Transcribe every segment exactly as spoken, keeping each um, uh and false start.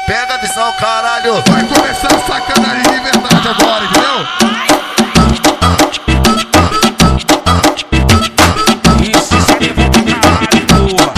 Pega a visão, caralho. Vai começar a sacanagem de verdade agora, entendeu? Isso se levou pra caralho, porra.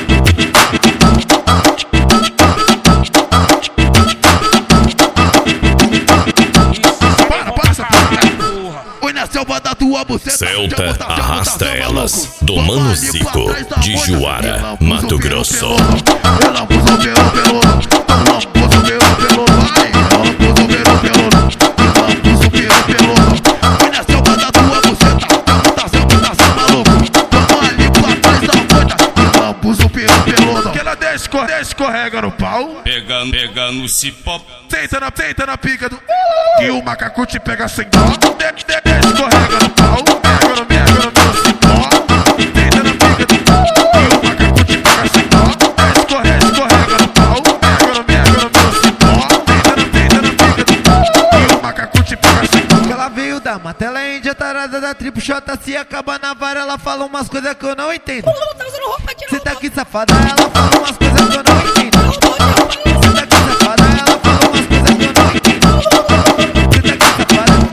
Para, passa, para. Oi na selva da tua buceta. Celta arrasta elas do Mano Zico, de Juara, Mato Grosso. Eu lambuzo o pelo, pelo. Eu lambuzo o pelo, pelo. Vai, eu lambuzo o pelo, pelo. Eu lambuzo o pelo, pelo. Oi na selva da tua buceta. Tá selva, tá selva, maluco. Vamos ali pra trás da moita. Eu lambuzo o pelo, pelo. Que ela descorrega, escorrega no pau. Pegando, pegando o cipó. Senta na, senta na pica do... Que o macaco te pega sem dó. De, de, de, escorrega no pau. Pega no, pega no meu cipó. Senta na pica do... Que o macaco te pega sem dó. Escorrega, escorrega no pau. Pega no, pega no meu cipó. Senta na, senta na pica do... Que o macaco te pega sem dó. Ela veio da mata, ela é índia tarada da tribo Xota. Se acaba na vara, ela fala umas coisas que eu não entendo. Cê tá aqui safada, ela fala umas coisas que eu não entendo. Cê tá aqui safada, ela fala umas coisas que eu não entendo. Cê tá aqui safada.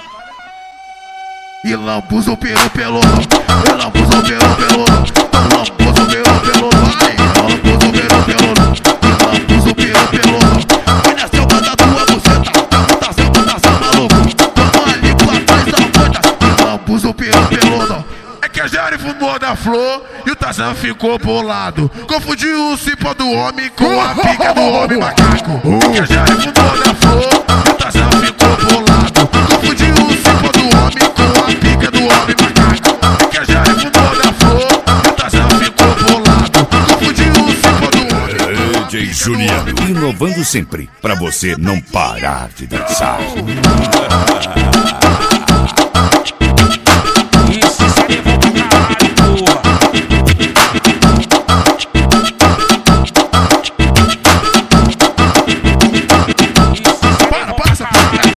E lambuzo pelo pelo. Eu lambuzo pelo pelo. Eu lambuzo pelo pelo. Vai, eu lambuzo pelo pelo. Eu lambuzo pelo pelo. Vai na selva da tua buceta. Tá selva, tá selva, maluco. Vamos ali pra trás da moita. Eu lambuzo pelo pelo. É que a Jari fumou da flor e o Tarzan ficou bolado. Confundiu o cipó do homem com a pica do homem macaco. É que a Jari fumou da flor e o Tarzan ficou bolado. Confundiu o cipó do homem com a pica do homem macaco. É que a Jari fumou da flor e o Tarzan ficou bolado. Confundiu o cipó do homem. D J Juliano, inovando sempre, pra você não parar de dançar.